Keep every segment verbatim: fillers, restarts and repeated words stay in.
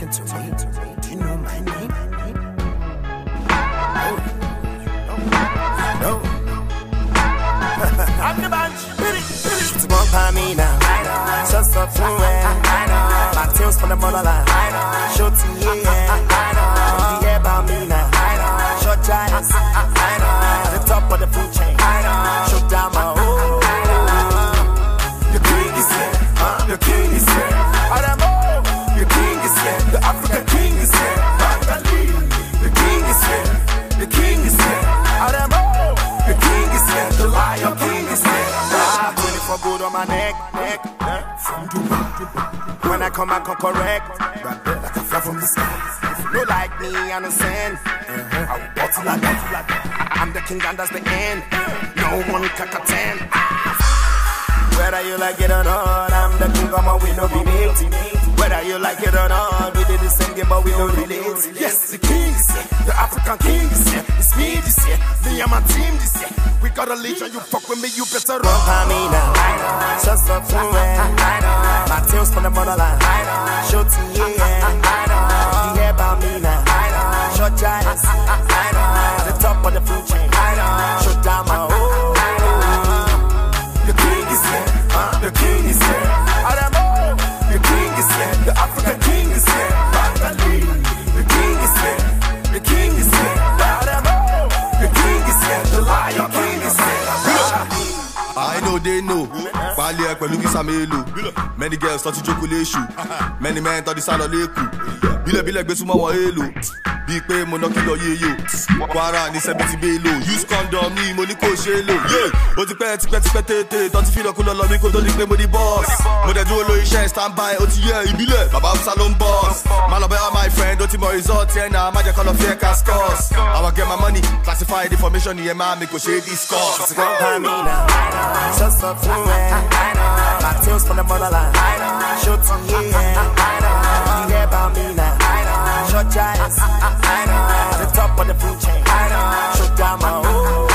talking to me? Do you know my name? No. No. I'm the bunch. She's a bump on me now. Just up through it. My tails from the motherland. Short to yeah. The air about me now. Short giants. The top of the food chain. Short down my oh. The king is here. The king is here. Adamo. The king is here. The African king is here. The king is here. The king is here. Adamo. The king is here. The lion king is here. Ah, twenty-four good on my neck, neck, neck. From Dubai. When I come, I come correct. Right there, like a fly from the sky. If you don't like me, I understand. Uh-huh. I will bottle like that. I'm the king and that's the end. No one can contend. Whether you like it or not, I'm the king, come on, we no be mate. Whether you like it or not, we did the same game, but we don't relate. Yes, the king is here, the African king is here. It's me this year, me and my team this year. We got a legion, you fuck with me, you better run by me now. Just up through it, my tails from the motherland. Short to yeah, the air about me now. Short giants, the top of the food chain. Short down my oh. The king is here, uh, the king is here. Adamo, the king is here, the African king is here. The king is here, the king is here. Adamo, the king is here, the lion king is here. I know they know. Bali ekwe luki samelo. Many girls thought you joke with issue. Many men thought it's all a leku. Bile bile gbe suma wa elo. Big pay mo no kilo ye yo. Kwara ni seventy belo. Use condom ni mo ni ko shelo. Yeah. O ti pẹ́ ti pẹ́ ti pẹ́ tete. Don't feel like lo mi ko to di pé mo di boss. Mo de dúró lórí iṣẹ́ stand by. O ti ye ìbílẹ̀. Baba salon boss. Man lo be all my friend. O ti mo result here now. Ma je call of fear cascos. I will get my money. Classified information here man me ko share discuss. Go me now. Just up through it. My tails from the motherland. Short to yeah. The air about me now. Short giants. The top of the food chain. Short down my oh.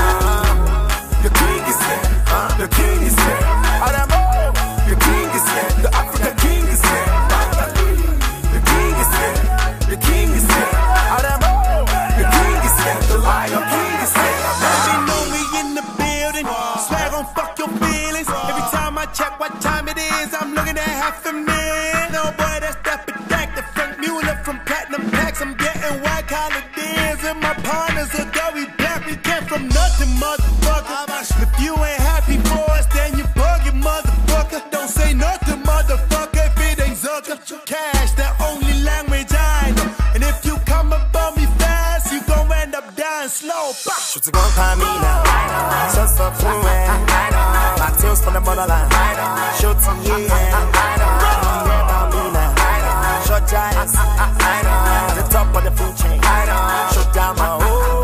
The king is here. The king is here. Adamo. The king is here. The African king is here. The king is here. The king is here. Adamo. The king is here. The lion king is here. They know me in the building. Swag on fuck your feelings. Every time I check what time it is, I'm looking at half a million. Oh boy, that's that protected Frank Mueller from Platinum Packs. I'm getting white collar deals, and my partners are Gary Black. We came from nothing, motherfucker. If you ain't happy for us, then you bugging, motherfucker. Don't say nothing, motherfucker, if it ain't Zucker. Cash, the only language I know. And if you come up on me fast, you gon' end up dying slow. Shoot a gun by me now. Just up through it. My tails from the motherland. Short to yeah. The air about me now. Short giants. The top of the food chain. Short down my oh.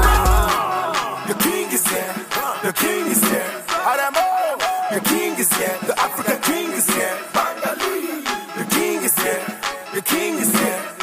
The king is here. The king is here. Adamo. The king is here. The African king is here. The king is here. The king is here.